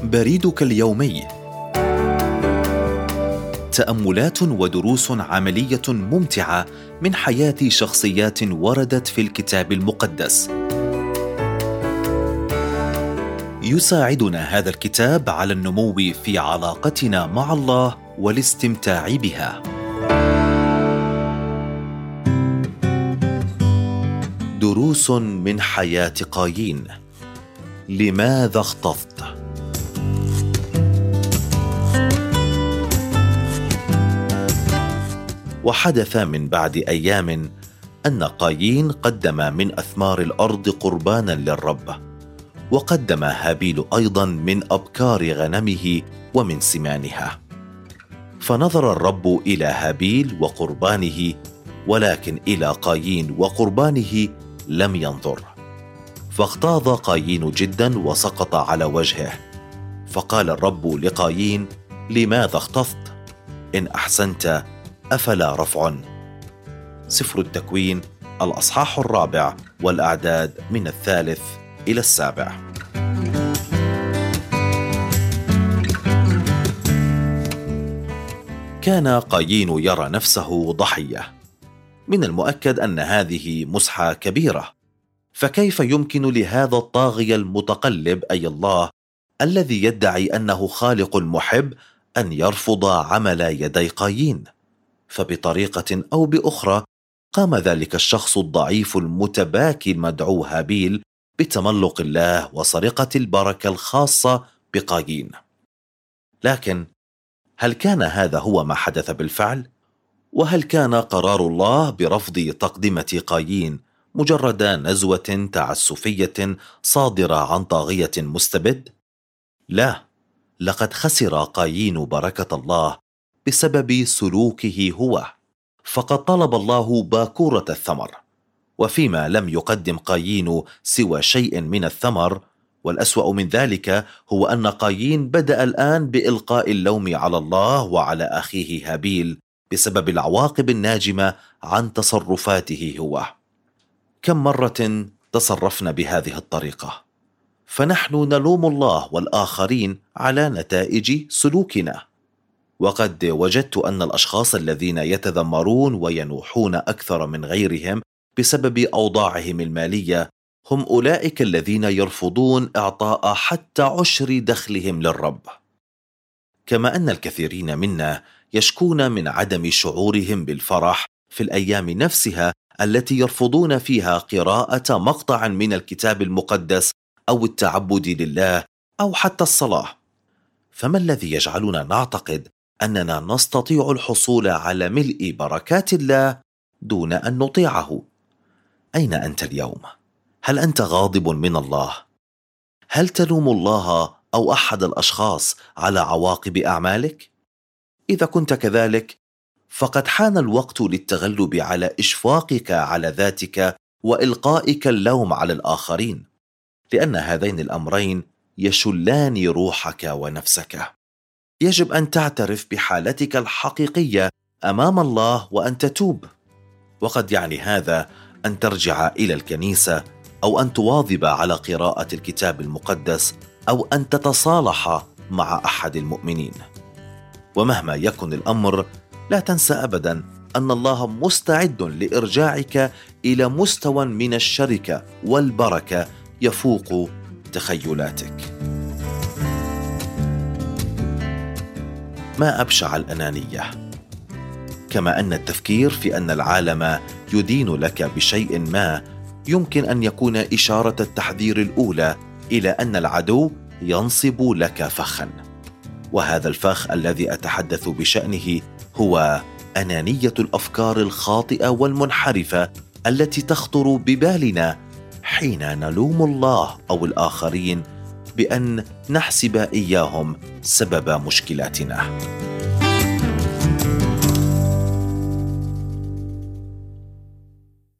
بريدك اليومي، تأملات ودروس عملية ممتعة من حياة شخصيات وردت في الكتاب المقدس. يساعدنا هذا الكتاب على النمو في علاقتنا مع الله والاستمتاع بها. دروس من حياة قايين. لماذا اغتظت؟ وحدث من بعد أيام أن قايين قدم من أثمار الأرض قربانا للرب، وقدم هابيل أيضا من أبكار غنمه ومن سمانها. فنظر الرب إلى هابيل وقربانه، ولكن إلى قايين وقربانه لم ينظر. فاغتاظ قايين جدا وسقط على وجهه. فقال الرب لقايين: لماذا اغتظت؟ إن أحسنت أفلا رفع؟ سفر التكوين الأصحاح 4 والأعداد من 3 إلى 7. كان قايين يرى نفسه ضحية. من المؤكد أن هذه مسحة كبيرة، فكيف يمكن لهذا الطاغية المتقلب أي الله الذي يدعي أنه خالق محب أن يرفض عمل يدي قايين؟ فبطريقة أو بأخرى قام ذلك الشخص الضعيف المتباكي المدعو هابيل بتملق الله وسرقة البركة الخاصة بقايين. لكن هل كان هذا هو ما حدث بالفعل؟ وهل كان قرار الله برفض تقدمة قايين مجرد نزوة تعسفية صادرة عن طاغية مستبد؟ لا، لقد خسر قايين بركة الله بسبب سلوكه هو، فقد طلب الله باكورة الثمر، وفيما لم يقدم قايين سوى شيء من الثمر. والأسوأ من ذلك هو أن قايين بدأ الآن بإلقاء اللوم على الله وعلى أخيه هابيل بسبب العواقب الناجمة عن تصرفاته هو. كم مرة تصرفنا بهذه الطريقة؟ فنحن نلوم الله والآخرين على نتائج سلوكنا. وقد وجدت أن الأشخاص الذين يتذمرون وينوحون أكثر من غيرهم بسبب أوضاعهم المالية هم أولئك الذين يرفضون إعطاء حتى عشر دخلهم للرب. كما أن الكثيرين منا يشكون من عدم شعورهم بالفرح في الأيام نفسها التي يرفضون فيها قراءة مقطع من الكتاب المقدس أو التعبد لله أو حتى الصلاة. فما الذي يجعلنا نعتقد أننا نستطيع الحصول على ملء بركات الله دون أن نطيعه؟ أين أنت اليوم؟ هل أنت غاضب من الله؟ هل تلوم الله أو أحد الأشخاص على عواقب أعمالك؟ إذا كنت كذلك فقد حان الوقت للتغلب على إشفاقك على ذاتك وإلقائك اللوم على الآخرين، لأن هذين الأمرين يشلان روحك ونفسك. يجب أن تعترف بحالتك الحقيقية أمام الله وأن تتوب. وقد يعني هذا أن ترجع إلى الكنيسة، أو أن تواظب على قراءة الكتاب المقدس، أو أن تتصالح مع أحد المؤمنين. ومهما يكن الأمر، لا تنسى أبدا أن الله مستعد لإرجاعك إلى مستوى من الشركة والبركة يفوق تخيلاتك. ما أبشع الأنانية. كما أن التفكير في أن العالم يدين لك بشيء ما يمكن أن يكون إشارة التحذير الأولى إلى أن العدو ينصب لك فخا. وهذا الفخ الذي أتحدث بشأنه هو أنانية الأفكار الخاطئة والمنحرفة التي تخطر ببالنا حين نلوم الله أو الآخرين بأن نحسب إياهم سبب مشكلاتنا.